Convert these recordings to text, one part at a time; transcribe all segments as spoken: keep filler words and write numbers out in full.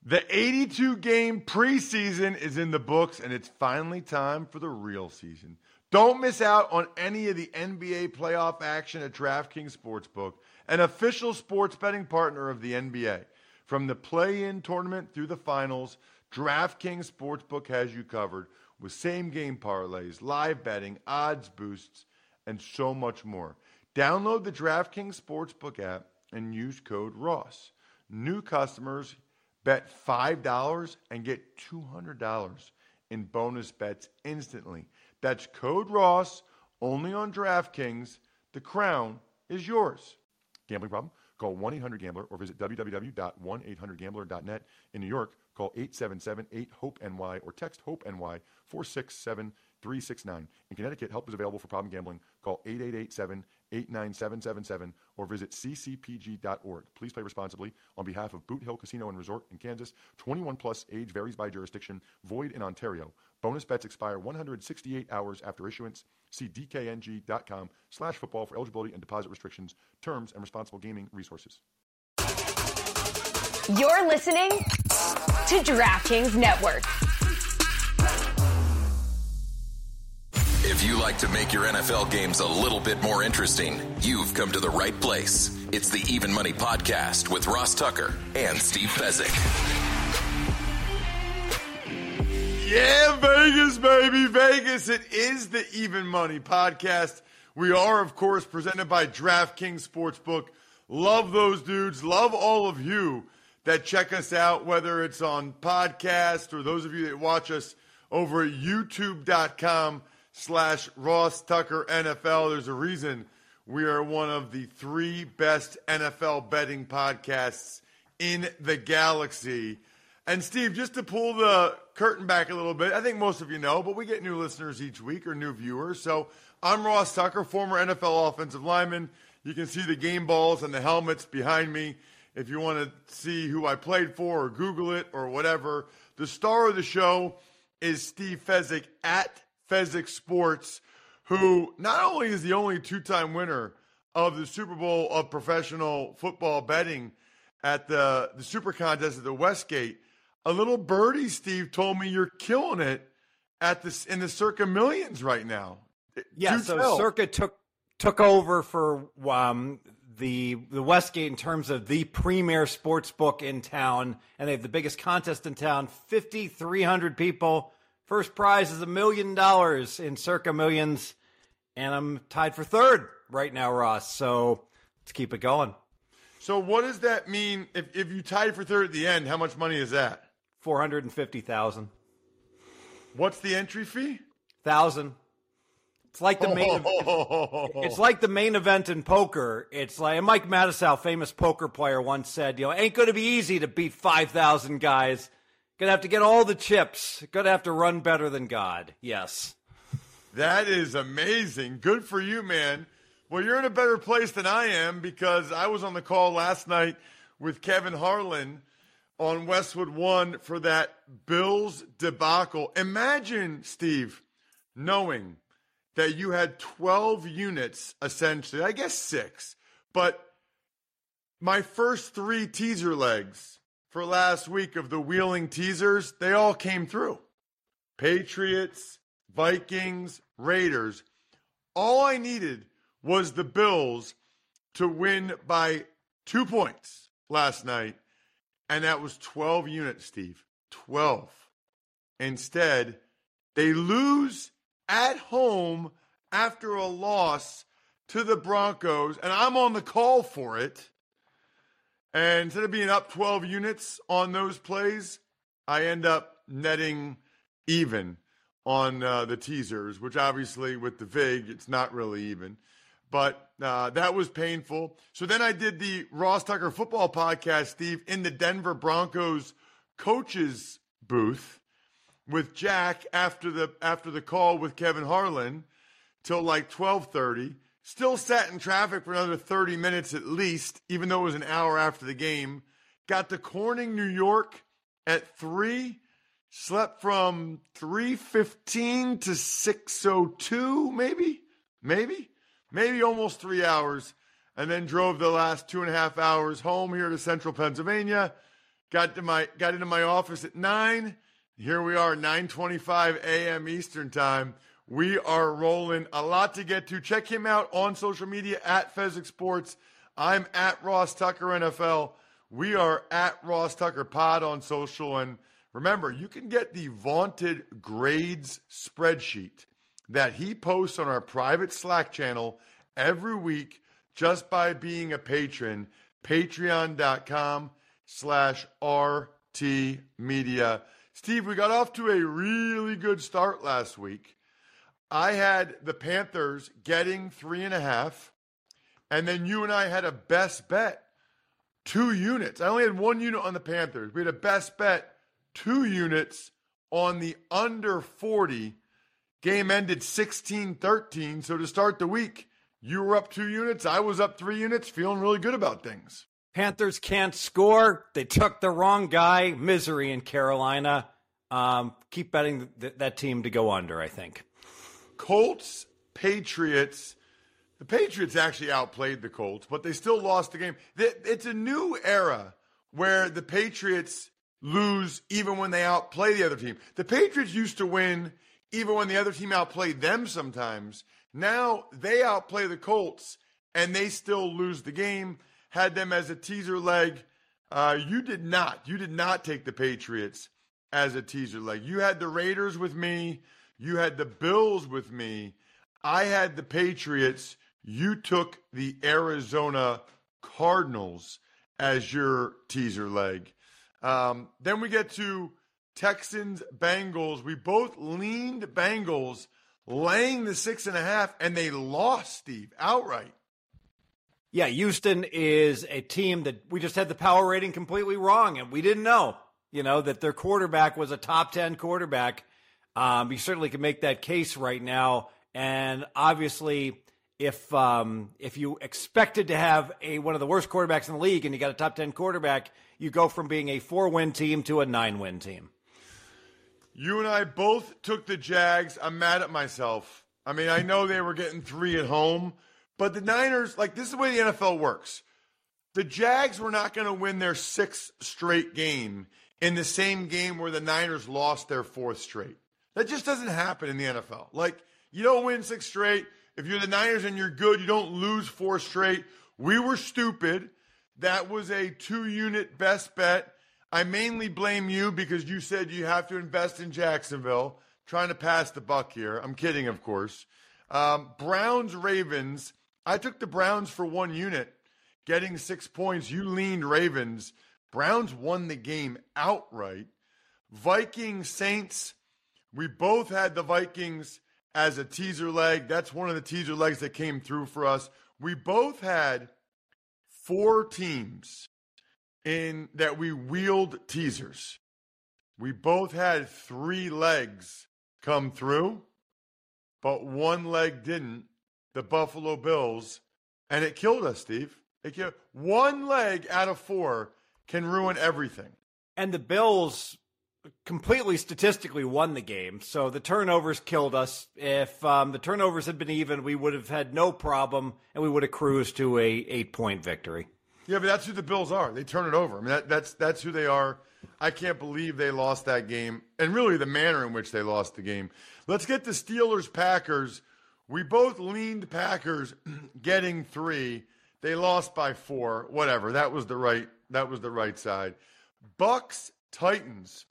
The eighty-two game preseason is in the books, and it's finally time for the real season. Don't miss out on any of the N B A playoff action at DraftKings Sportsbook, an official sports betting partner of the N B A. From the play-in tournament through the finals, DraftKings Sportsbook has you covered with same-game parlays, live betting, odds boosts, and so much more. Download the DraftKings Sportsbook app and use code Ross. New customers bet five dollars and get two hundred dollars in bonus bets instantly. That's code Ross, only on DraftKings. The crown is yours. Gambling problem? Call one eight hundred gambler or visit w w w dot one eight hundred gambler dot net. In New York, call eight seven seven eight hope N Y or text HOPE-NY four six seven three six nine. In Connecticut, help is available for problem gambling. Call eight eight eight seven eight nine seven seven seven or visit c c p g dot org. Please play responsibly. On behalf of Boot Hill Casino and Resort in Kansas, twenty-one plus, age varies by jurisdiction, void in Ontario. Bonus bets expire one hundred sixty-eight hours after issuance. See d k n g dot com slash football for eligibility and deposit restrictions, terms, and responsible gaming resources. You're listening to DraftKings Network. If you like to make your N F L games a little bit more interesting, you've come to the right place. It's the Even Money Podcast with Ross Tucker and Steve Fezzik. Yeah, Vegas, baby, Vegas. It is the Even Money Podcast. We are, of course, presented by DraftKings Sportsbook. Love those dudes. Love all of you that check us out, whether it's on podcast or those of you that watch us over at youtube.com slash Ross Tucker NFL. There's a reason we are one of the three best N F L betting podcasts in the galaxy. And Steve, just to pull the curtain back a little bit, I think most of you know, but we get new listeners each week or new viewers. So I'm Ross Tucker, former N F L offensive lineman. You can see the game balls and the helmets behind me if you want to see who I played for or Google it or whatever. The star of the show is Steve Fezzik at Fezzik Sports, who not only is the only two-time winner of the Super Bowl of professional football betting at the, the Super Contest at the Westgate. A little birdie, Steve, told me you're killing it at this in the Circa Millions right now. Yeah, Do so tell. Circa took took over for um, the the Westgate in terms of the premier sports book in town, and they have the biggest contest in town. fifty-three hundred people. First prize is a million dollars in Circa Millions, and I'm tied for third right now, Ross. So let's keep it going. So what does that mean if, if you tied for third at the end? How much money is that? four hundred fifty thousand dollars. What's the entry fee? Thousand. It's like the main. Oh. It's like the main event in poker. It's like Mike Matusow, famous poker player, once said, "You know, ain't going to be easy to beat five thousand guys. Gonna have to get all the chips. Gonna have to run better than God." Yes. That is amazing. Good for you, man. Well, you're in a better place than I am because I was on the call last night with Kevin Harlan on Westwood One for that Bills debacle. Imagine, Steve, knowing that you had twelve units, essentially, I guess six, but my first three teaser legs for last week of the Wheeling teasers, they all came through. Patriots, Vikings, Raiders. All I needed was the Bills to win by two points last night, and that was twelve units, Steve. twelve. Instead, they lose at home after a loss to the Broncos, and I'm on the call for it. And instead of being up twelve units on those plays, I end up netting even on uh, the teasers, which obviously with the vig, it's not really even. But uh, that was painful. So then I did the Ross Tucker football podcast, Steve, in the Denver Broncos coaches booth with Jack after the after the call with Kevin Harlan till like twelve thirty. Still sat in traffic for another thirty minutes at least, even though it was an hour after the game. Got to Corning, New York at three. Slept from three fifteen to six oh two, maybe? Maybe? Maybe almost three hours. And then drove the last two and a half hours home here to central Pennsylvania. got to my got into my office at nine. Here we are, nine twenty-five a.m. Eastern time. We are rolling. A lot to get to. Check him out on social media at Fezzik Sports. I'm at Ross Tucker N F L. We are at Ross Tucker Pod on social. And remember, you can get the vaunted grades spreadsheet that he posts on our private Slack channel every week just by being a patron. Patreon.com slash RT Media. Steve, we got off to a really good start last week. I had the Panthers getting three and a half, and then you and I had a best bet, two units. I only had one unit on the Panthers. We had a best bet, two units on the under forty. Game ended sixteen thirteen, so to start the week, you were up two units, I was up three units, feeling really good about things. Panthers can't score. They took the wrong guy. Misery in Carolina. Um, keep betting th- that team to go under, I think. Colts, Patriots. The Patriots actually outplayed the Colts, but they still lost the game. It's a new era where the Patriots lose even when they outplay the other team. The Patriots used to win even when the other team outplayed them sometimes. Now they outplay the Colts, and they still lose the game. Had them as a teaser leg. Uh, you did not. You did not take the Patriots as a teaser leg. You had the Raiders with me. You had the Bills with me. I had the Patriots. You took the Arizona Cardinals as your teaser leg. Um, then we get to Texans, Bengals. We both leaned Bengals, laying the six and a half, and they lost, Steve, outright. Yeah, Houston is a team that we just had the power rating completely wrong, and we didn't know, you know, that their quarterback was a top ten quarterback. Um, you certainly can make that case right now, and obviously, if um, if you expected to have a one of the worst quarterbacks in the league and you got a top ten quarterback, you go from being a four-win team to a nine-win team. You and I both took the Jags. I'm mad at myself. I mean, I know they were getting three at home, but the Niners, like, this is the way the N F L works. The Jags were not going to win their sixth straight game in the same game where the Niners lost their fourth straight. That just doesn't happen in the N F L. Like, you don't win six straight. If you're the Niners and you're good, you don't lose four straight. We were stupid. That was a two-unit best bet. I mainly blame you because you said you have to invest in Jacksonville. Trying to pass the buck here. I'm kidding, of course. Um, Browns, Ravens. I took the Browns for one unit, getting six points. You leaned Ravens. Browns won the game outright. Vikings, Saints. We both had the Vikings as a teaser leg. That's one of the teaser legs that came through for us. We both had four teams in that we wheeled teasers. We both had three legs come through, but one leg didn't. The Buffalo Bills, and it killed us, Steve. It killed. One leg out of four can ruin everything. And the Bills completely statistically won the game, so the turnovers killed us. If um, the turnovers had been even, we would have had no problem, and we would have cruised to a eight-point victory. Yeah, but that's who the Bills are. They turn it over. I mean, that, that's that's who they are. I can't believe they lost that game, and really the manner in which they lost the game. Let's get the Steelers-Packers. We both leaned Packers getting three. They lost by four. Whatever. That was the right. That was the right side. Bucks Titans.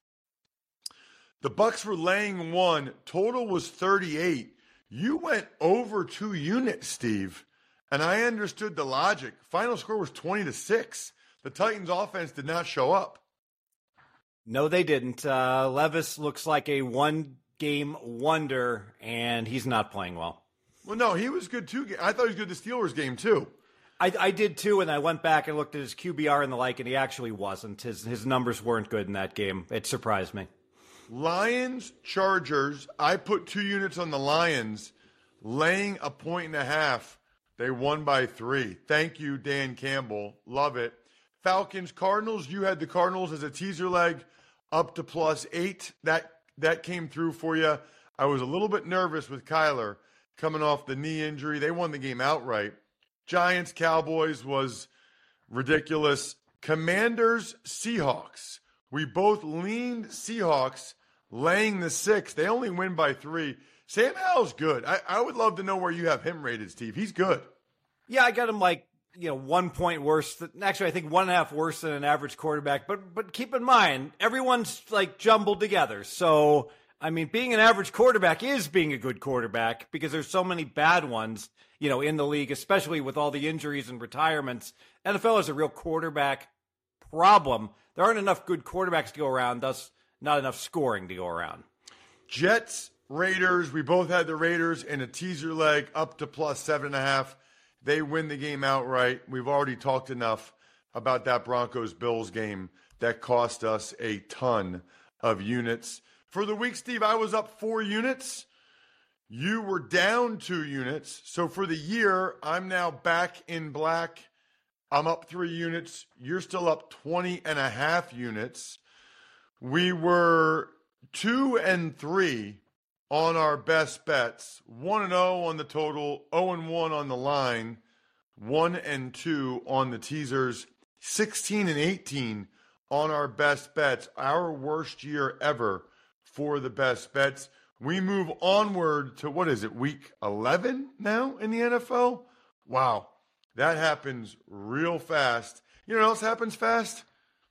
The Bucks were laying one. Total was thirty-eight. You went over two units, Steve, and I understood the logic. Final score was twenty to six. The Titans' offense did not show up. No, they didn't. Uh, Levis looks like a one-game wonder, and he's not playing well. Well, no, he was good too. I thought he was good the Steelers game too. I, I did too, and I went back and looked at his Q B R and the like, and he actually wasn't. His his numbers weren't good in that game. It surprised me. Lions, Chargers. I put two units on the Lions, laying a point and a half. They won by three. Thank you, Dan Campbell. Love it. Falcons, Cardinals. You had the Cardinals as a teaser leg up to plus eight. That that came through for you. I was a little bit nervous with Kyler coming off the knee injury. They won the game outright. Giants, Cowboys was ridiculous. Commanders, Seahawks. We both leaned Seahawks laying the six. They only win by three. Sam Howell's good. I, I would love to know where you have him rated, Steve. He's good. Yeah, I got him like, you know, one point worse. Than, actually, I think one and a half worse than an average quarterback. But but keep in mind, everyone's like jumbled together. So, I mean, being an average quarterback is being a good quarterback because there's so many bad ones, you know, in the league, especially with all the injuries and retirements. N F L has a real quarterback problem. There aren't enough good quarterbacks to go around, thus not enough scoring to go around. Jets, Raiders. We both had the Raiders in a teaser leg up to plus seven and a half. They win the game outright. We've already talked enough about that Broncos-Bills game that cost us a ton of units. For the week, Steve, I was up four units. You were down two units. So for the year, I'm now back in black. I'm up three units. You're still up twenty and a half units. We were two and three on our best bets, one and oh on the total, oh and one on the line, one and two on the teasers, sixteen and eighteen on our best bets, our worst year ever for the best bets. We move onward to, what is it, week eleven now in the N F L? Wow, that happens real fast. You know what else happens fast?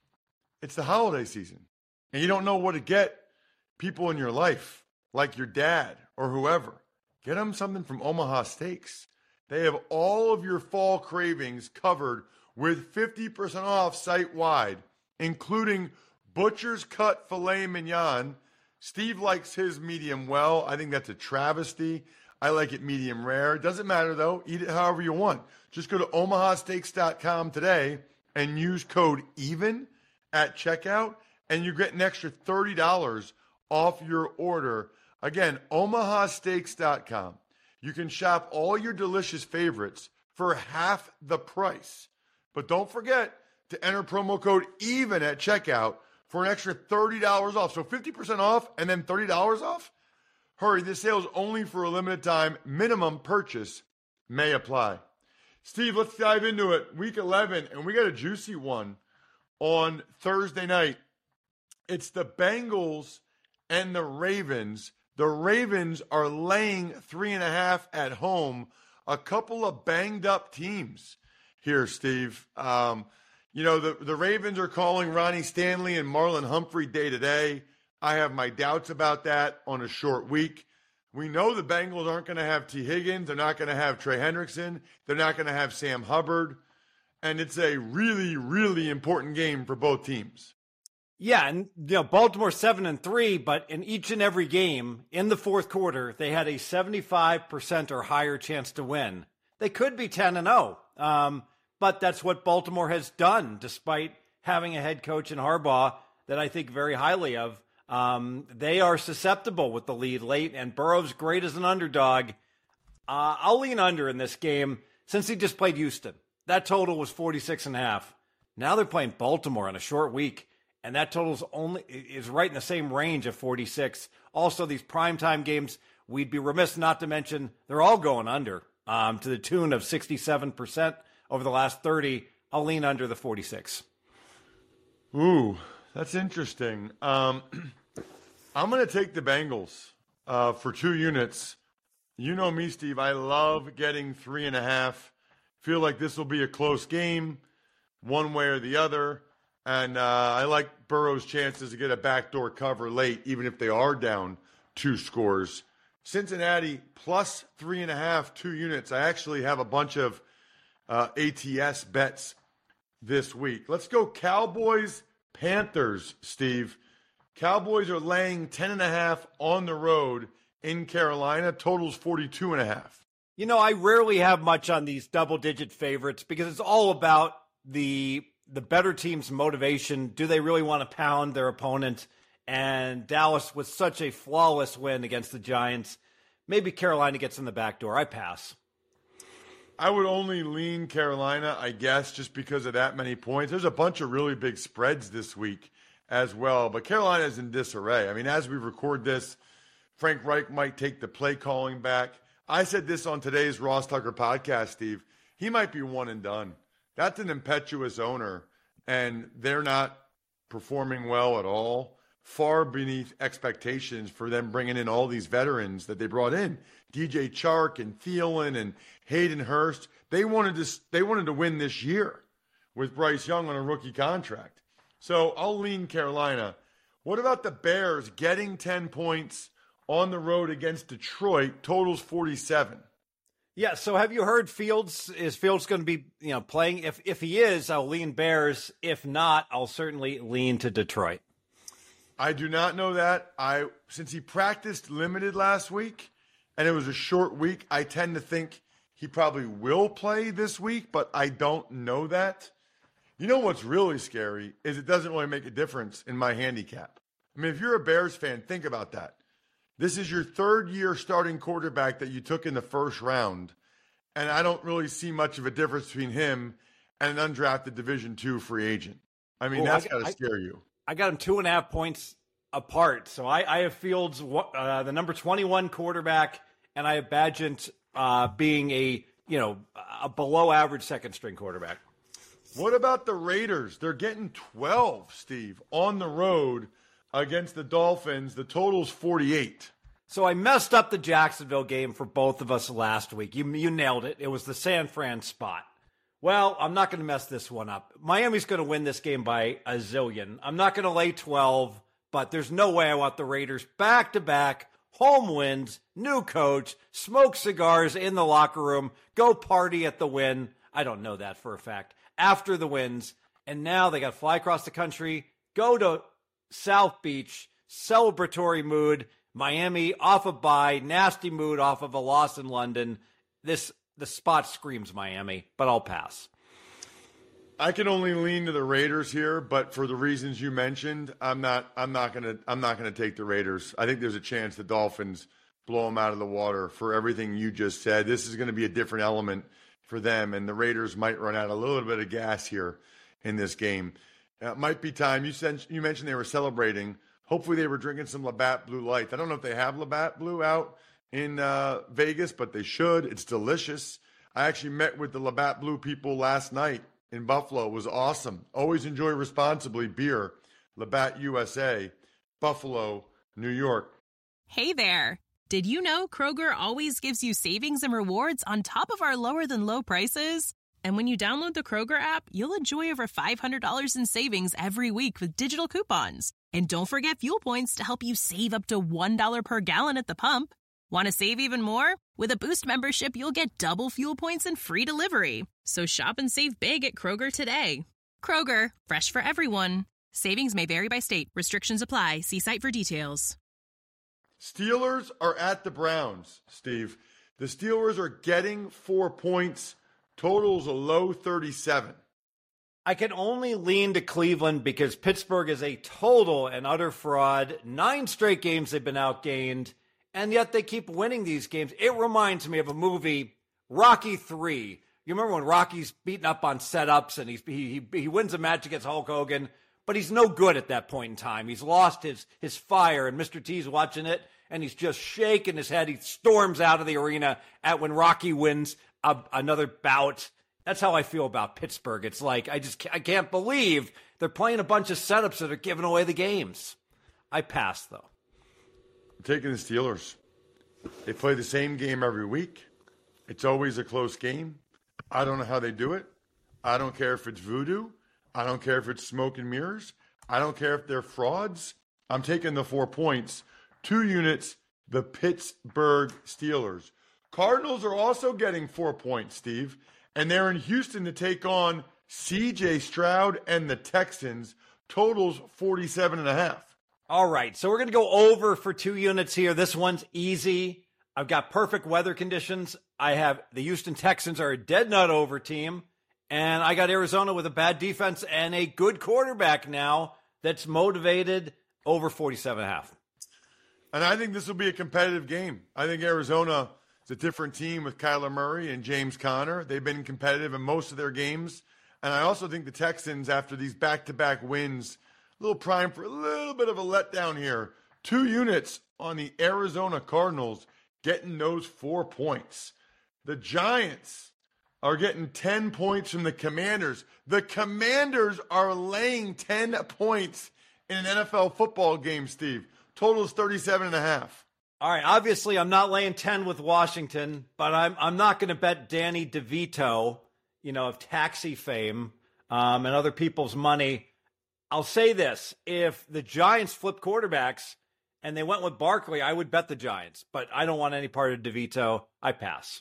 It's the holiday season, and you don't know what to get people in your life, like your dad or whoever. Get them something from Omaha Steaks. They have all of your fall cravings covered with fifty percent off site-wide, including butcher's cut filet mignon. Steve likes his medium well. I think that's a travesty. I like it medium rare. Doesn't matter, though. Eat it however you want. Just go to omaha steaks dot com today and use code EVEN at checkout, and you get an extra thirty dollars off your order. Again, omaha steaks dot com. You can shop all your delicious favorites for half the price. But don't forget to enter promo code EVEN at checkout for an extra thirty dollars off. So fifty percent off and then thirty dollars off? Hurry, this sale is only for a limited time. Minimum purchase may apply. Steve, let's dive into it. Week eleven, and we got a juicy one on Thursday night. It's the Bengals and the Ravens. The Ravens are laying three and a half at home. A couple of banged up teams here, Steve. Um, you know, the, the Ravens are calling Ronnie Stanley and Marlon Humphrey day to day. I have my doubts about that on a short week. We know the Bengals aren't going to have T. Higgins. They're not going to have Trey Hendrickson. They're not going to have Sam Hubbard. And it's a really, really important game for both teams. Yeah, and you know, Baltimore seven and three, but in each and every game in the fourth quarter, they had a seventy-five percent or higher chance to win. They could be ten and oh, um, but that's what Baltimore has done, despite having a head coach in Harbaugh that I think very highly of. Um, they are susceptible with the lead late, and Burrow's great as an underdog. Uh, I'll lean under in this game since he just played Houston. That total was forty-six and a half. Now they're playing Baltimore on a short week. And that total's only is right in the same range of forty-six. Also, these primetime games, we'd be remiss not to mention they're all going under um, to the tune of sixty-seven percent over the last thirty. I'll lean under the forty-six. Ooh, that's interesting. Um, I'm going to take the Bengals uh, for two units. You know me, Steve. I love getting three and a half. Feel like this will be a close game, one way or the other. And uh, I like Burrow's chances to get a backdoor cover late, even if they are down two scores. Cincinnati plus three and a half, two units. I actually have a bunch of uh, A T S bets this week. Let's go Cowboys, Panthers, Steve. Cowboys are laying ten and a half on the road in Carolina. Totals forty-two and a half. You know, I rarely have much on these double-digit favorites because it's all about the the better team's motivation. Do they really want to pound their opponent? And Dallas with such a flawless win against the Giants, maybe Carolina gets in the back door. I pass. I would only lean Carolina, I guess, just because of that many points. There's a bunch of really big spreads this week as well, but Carolina's in disarray. I mean, as we record this, Frank Reich might take the play calling back. I said this on today's Ross Tucker podcast, Steve. He might be one and done. That's an impetuous owner. and they're not performing well at all, far beneath expectations for them bringing in all these veterans that they brought in. D J Chark and Thielen and Hayden Hurst. They wanted to, they wanted to win this year with Bryce Young on a rookie contract. So I'll lean Carolina. What about the Bears getting ten points on the road against Detroit? Totals forty-seven. Yeah, so have you heard Fields? Is Fields going to be, you know, playing? If if he is, I'll lean Bears. If not, I'll certainly lean to Detroit. I do not know that. I since he practiced limited last week, and it was a short week, I tend to think he probably will play this week, but I don't know that. You know what's really scary is it doesn't really make a difference in my handicap. I mean, if you're a Bears fan, think about that. This is your third year starting quarterback that you took in the first round, and I don't really see much of a difference between him and an undrafted Division two free agent. I mean, well, that's got to scare you. I got him two and a half points apart. So I, I have Fields, uh, the number twenty-one quarterback, and I have Bagent uh, being a, you know, a below average second string quarterback. What about the Raiders? They're getting twelve, Steve, on the road against the Dolphins. The total's forty-eight. So I messed up the Jacksonville game for both of us last week. You, you nailed it. It was the San Fran spot. Well, I'm not going to mess this one up. Miami's going to win this game by a zillion. I'm not going to lay twelve, but there's no way I want the Raiders back-to-back, home wins, new coach, smoke cigars in the locker room, go party at the win. I don't know that for a fact. After the wins, and now they got to fly across the country, go to South Beach, celebratory mood, Miami off a bye, nasty mood off of a loss in London. This the spot screams Miami, but I'll pass. I can only lean to the Raiders here, but for the reasons you mentioned, I'm not I'm not going to I'm not going to take the Raiders. I think there's a chance the Dolphins blow them out of the water for everything you just said. This is going to be a different element for them, and the Raiders might run out a little bit of gas here in this game. Uh, it might be time. You said you mentioned they were celebrating. Hopefully they were drinking some Labatt Blue Lights. I don't know if they have Labatt Blue out in uh, Vegas, but they should. It's delicious. I actually met with the Labatt Blue people last night in Buffalo. It was awesome. Always enjoy responsibly beer. Labatt U S A, Buffalo, New York. Hey there. Did you know Kroger always gives you savings and rewards on top of our lower-than-low prices? And when you download the Kroger app, you'll enjoy over five hundred dollars in savings every week with digital coupons. And don't forget fuel points to help you save up to one dollar per gallon at the pump. Want to save even more? With a Boost membership, you'll get double fuel points and free delivery. So shop and save big at Kroger today. Kroger, fresh for everyone. Savings may vary by state. Restrictions apply. See site for details. Steelers are at the Browns, Steve. The Steelers are getting four points. Total's a low thirty-seven. I can only lean to Cleveland because Pittsburgh is a total and utter fraud. Nine straight games they've been outgained, and yet they keep winning these games. It reminds me of a movie, Rocky three. You remember when Rocky's beaten up on setups and he's, he, he he wins a match against Hulk Hogan, but he's no good at that point in time. He's lost his his fire, and Mister T's watching it, and he's just shaking his head. He storms out of the arena at when Rocky wins a, another bout. That's how I feel about Pittsburgh. It's like I just I can't believe they're playing a bunch of setups that are giving away the games. I pass, though. I'm taking the Steelers. They play the same game every week. It's always a close game. I don't know how they do it. I don't care if it's voodoo. I don't care if it's smoke and mirrors. I don't care if they're frauds. I'm taking the four points. Two units, the Pittsburgh Steelers. Cardinals are also getting four points, Steve. And they're in Houston to take on C J Stroud and the Texans. Totals forty-seven and a half. All right, so we're going to go over for two units here. This one's easy. I've got perfect weather conditions. I have the Houston Texans are a dead nut over team. And I got Arizona with a bad defense and a good quarterback now that's motivated over forty-seven and a half. And I think this will be a competitive game. I think Arizona is a different team with Kyler Murray and James Conner. They've been competitive in most of their games. And I also think the Texans, after these back-to-back wins, a little prime for a little bit of a letdown here. Two units on the Arizona Cardinals getting those four points. The Giants are getting ten points from the Commanders. The Commanders are laying ten points in an N F L football game, Steve. Total is thirty-seven and a half. All right, obviously I'm not laying ten with Washington, but I'm I'm not going to bet Danny DeVito, you know, of Taxi fame, um, and other people's money. I'll say this. If the Giants flip quarterbacks and they went with Barkley, I would bet the Giants, but I don't want any part of DeVito. I pass.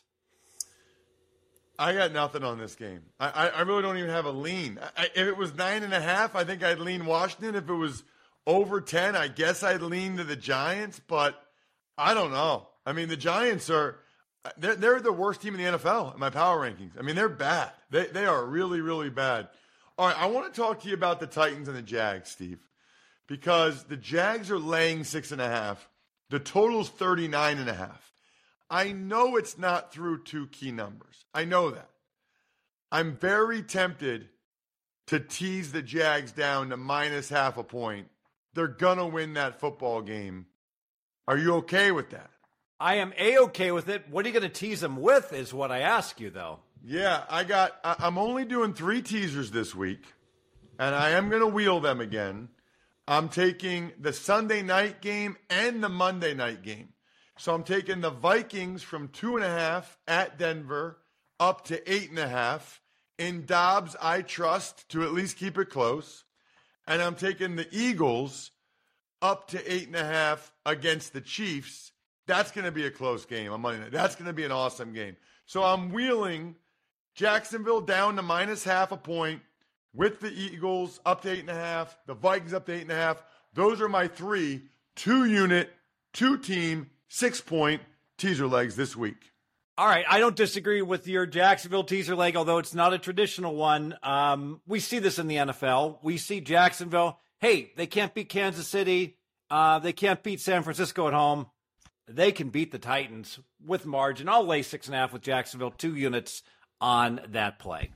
I got nothing on this game. I, I, I really don't even have a lean. I, if it was nine and a half, I think I'd lean Washington. If it was over ten, I guess I'd lean to the Giants, but I don't know. I mean, the Giants are they're, they're the worst team in the N F L in my power rankings. I mean, they're bad. They they are really, really bad. All right, I want to talk to you about the Titans and the Jags, Steve, because the Jags are laying six and a half. The total's thirty-nine and a half. I know it's not through two key numbers. I know that. I'm very tempted to tease the Jags down to minus half a point. They're going to win that football game. Are you okay with that? I am A-okay with it. What are you going to tease them with is what I ask you, though. Yeah, I got, I, I'm only doing three teasers this week, and I am going to wheel them again. I'm taking the Sunday night game and the Monday night game. So I'm taking the Vikings from two and a half at Denver up to eight and a half. In Dobbs, I trust to at least keep it close. And I'm taking the Eagles up to eight and a half against the Chiefs. That's going to be a close game on Monday night. That's going to be an awesome game. So I'm wheeling Jacksonville down to minus half a point with the Eagles up to eight and a half, the Vikings up to eight and a half. Those are my three two-unit, two-team, six-point teaser legs this week. All right, I don't disagree with your Jacksonville teaser leg, although it's not a traditional one. Um, we see this in the N F L. We see Jacksonville. Hey, they can't beat Kansas City. Uh, they can't beat San Francisco at home. They can beat the Titans with margin. I'll lay six and a half with Jacksonville, two units on that play.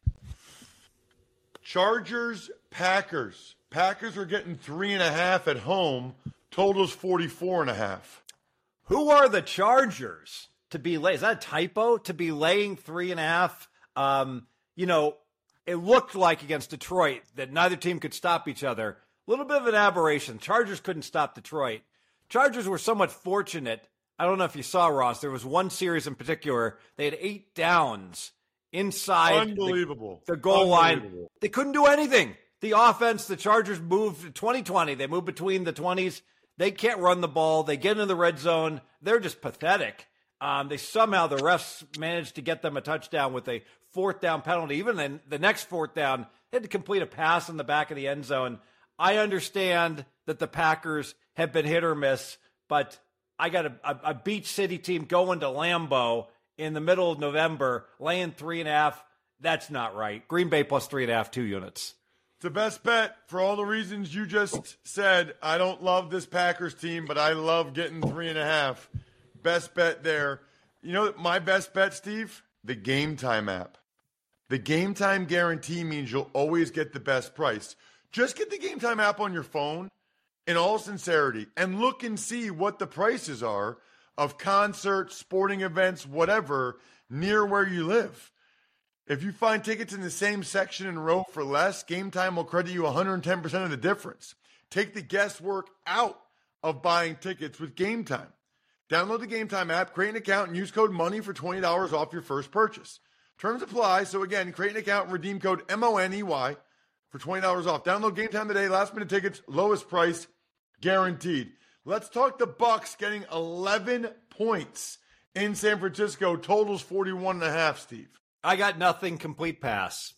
Chargers, Packers. Packers are getting three and a half at home. Total's forty-four and a half. Who are the Chargers to be lay? Is that a typo? To be laying three and a half? Um, you know, it looked like against Detroit that neither team could stop each other. A little bit of an aberration. Chargers couldn't stop Detroit. Chargers were somewhat fortunate. I don't know if you saw, Ross. There was one series in particular. They had eight downs inside Unbelievable. the, the goal Unbelievable. line. They couldn't do anything. The offense, the Chargers moved to twenty twenty. They moved between the twenties. They can't run the ball. They get into the red zone. They're just pathetic. Um, they somehow, the refs managed to get them a touchdown with a fourth down penalty. Even then, the next fourth down, they had to complete a pass in the back of the end zone. I understand that the Packers have been hit or miss, but I got a, a, a beach city team going to Lambeau in the middle of November, laying three and a half. That's not right. Green Bay plus three and a half, two units. It's the best bet for all the reasons you just said. I don't love this Packers team, but I love getting three and a half. Best bet there. You know my best bet, Steve? The Game Time app. The Game Time guarantee means you'll always get the best price. Just get the Game Time app on your phone in all sincerity and look and see what the prices are of concerts, sporting events, whatever, near where you live. If you find tickets in the same section and row for less, Game Time will credit you one hundred ten percent of the difference. Take the guesswork out of buying tickets with Game Time. Download the Game Time app, create an account, and use code MONEY for twenty dollars off your first purchase. Terms apply. So again, create an account and redeem code M O N E Y for twenty dollars off. Download Game Time today. Last minute tickets, lowest price guaranteed. Let's talk the Bucks getting eleven points in San Francisco. Totals forty-one and a half, Steve. I got nothing. Complete pass.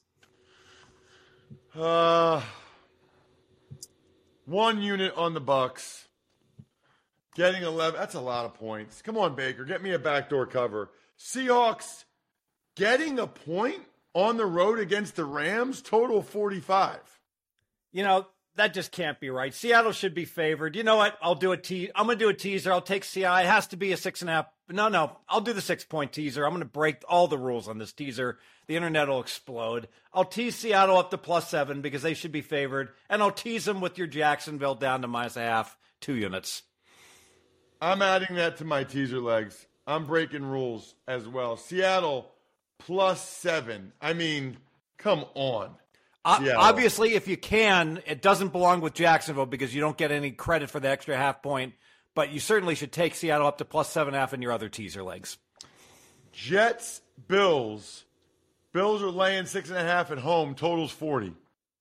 Uh, one unit on the Bucks. Getting eleven. That's a lot of points. Come on, Baker. Get me a backdoor cover. Seahawks getting a point on the road against the Rams. Total forty-five. You know, that just can't be right. Seattle should be favored. You know what? I'll do a te- I'm going to do a teaser. I'll take Seattle. It has to be a six and a half. No, no. I'll do the six-point teaser. I'm going to break all the rules on this teaser. The internet will explode. I'll tease Seattle up to plus seven because they should be favored. And I'll tease them with your Jacksonville down to minus a half, two units. I'm adding that to my teaser legs. I'm breaking rules as well. Seattle plus seven. I mean, come on. Uh, Yeah. obviously, if you can, it doesn't belong with Jacksonville because you don't get any credit for the extra half point. But you certainly should take Seattle up to plus seven and a half in your other teaser legs. Jets, Bills. Bills are laying six and a half at home. Total's forty.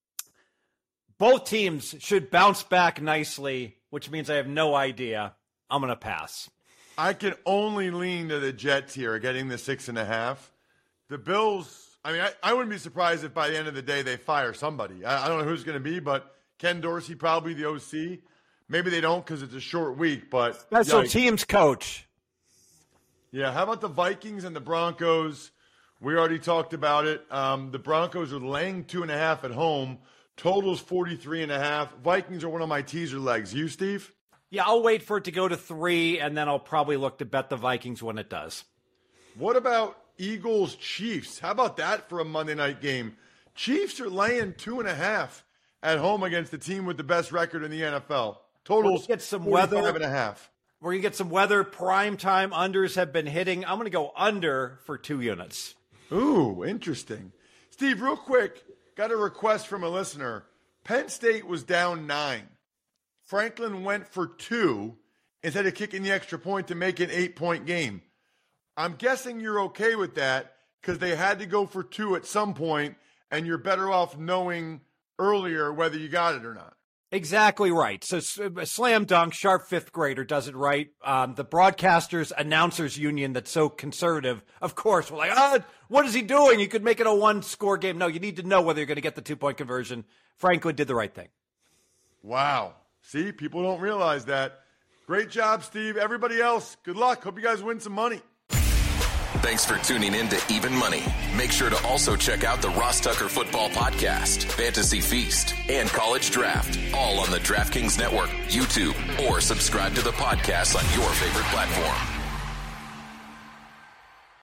Both teams should bounce back nicely, which means I have no idea. I'm going to pass. I can only lean to the Jets here, getting the six and a half. The Bills, I mean, I, I wouldn't be surprised if by the end of the day they fire somebody. I, I don't know who's going to be, but Ken Dorsey, probably the O C. Maybe they don't because it's a short week, but Special yikes. teams coach. Yeah, how about the Vikings and the Broncos? We already talked about it. Um, the Broncos are laying two and a half at home. Total's forty-three and a half. Vikings are one of my teaser legs. You, Steve? Yeah, I'll wait for it to go to three, and then I'll probably look to bet the Vikings when it does. What about Eagles Chiefs? How about that for a Monday night game? Chiefs are laying two and a half at home against the team with the best record in the N F L. Totals Get some forty-five weather. and a half. We're going to get some weather. Prime time unders have been hitting. I'm going to go under for two units. Ooh, interesting. Steve, real quick, got a request from a listener. Penn State was down nine. Franklin went for two instead of kicking the extra point to make an eight-point game. I'm guessing you're okay with that because they had to go for two at some point, and you're better off knowing earlier whether you got it or not. Exactly right. So a slam dunk, sharp fifth grader does it right. Um, the broadcasters announcers union that's so conservative, of course, we're like, ah, what is he doing? You could make it a one score game. No, you need to know whether you're going to get the two point conversion. Franklin did the right thing. Wow. See, people don't realize that. Great job, Steve. Everybody else, good luck. Hope you guys win some money. Thanks for tuning in to Even Money. Make sure to also check out the Ross Tucker Football Podcast, Fantasy Feast, and College Draft, all on the DraftKings Network, YouTube, or subscribe to the podcast on your favorite platform.